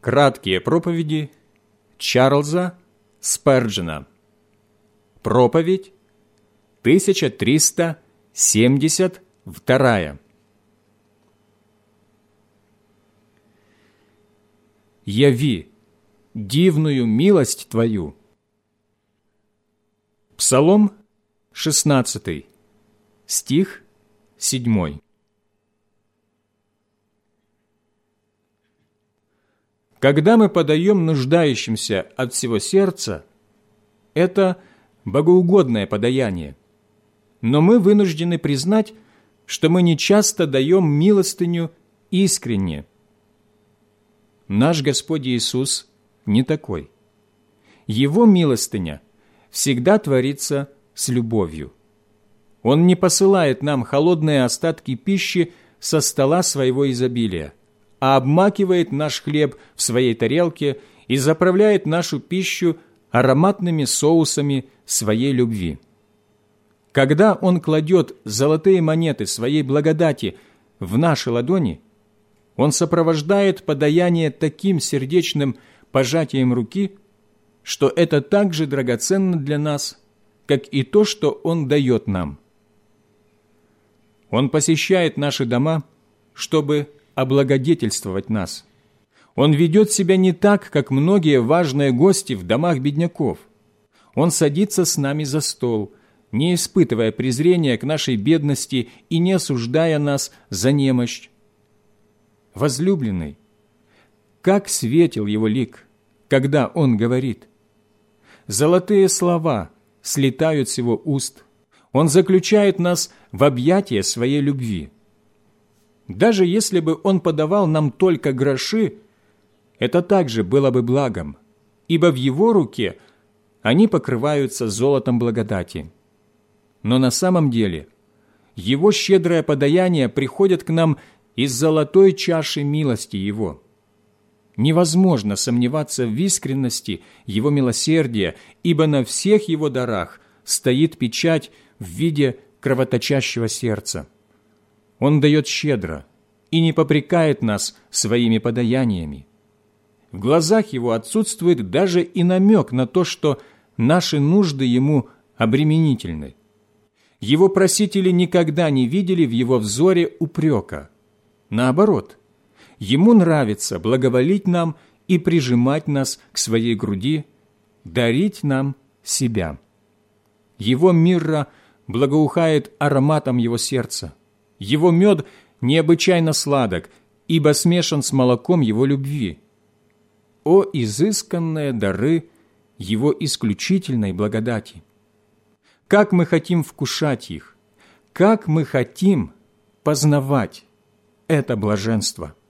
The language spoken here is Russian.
Краткие проповеди Чарльза Сперджена. Проповедь 1372. «Яви дивную милость Твою». Псалом 16, стих 7. Когда мы подаем нуждающимся от всего сердца, это богоугодное подаяние. Но мы вынуждены признать, что мы нечасто даем милостыню искренне. Наш Господь Иисус не такой. Его милостыня всегда творится с любовью. Он не посылает нам холодные остатки пищи со стола своего изобилия, а обмакивает наш хлеб в своей тарелке и заправляет нашу пищу ароматными соусами своей любви. Когда Он кладет золотые монеты своей благодати в наши ладони, Он сопровождает подаяние таким сердечным пожатием руки, что это так же драгоценно для нас, как и то, что Он дает нам. Он посещает наши дома, чтобы облагодетельствовать нас. Он ведет себя не так, как многие важные гости в домах бедняков. Он садится с нами за стол, не испытывая презрения к нашей бедности и не осуждая нас за немощь. Возлюбленный, как светел его лик, когда он говорит. Золотые слова слетают с его уст. Он заключает нас в объятия своей любви. Даже если бы он подавал нам только гроши, это также было бы благом, ибо в его руке они покрываются золотом благодати. Но на самом деле его щедрое подаяние приходит к нам из золотой чаши милости его. Невозможно сомневаться в искренности его милосердия, ибо на всех его дарах стоит печать в виде кровоточащего сердца. Он дает щедро и не попрекает нас своими подаяниями. В глазах его отсутствует даже и намек на то, что наши нужды ему обременительны. Его просители никогда не видели в его взоре упрека. Наоборот, ему нравится благоволить нам и прижимать нас к своей груди, дарить нам себя. Его мирра благоухает ароматом его сердца. Его мед необычайно сладок, ибо смешан с молоком его любви. О изысканные дары его исключительной благодати! Как мы хотим вкушать их! Как мы хотим познавать это блаженство!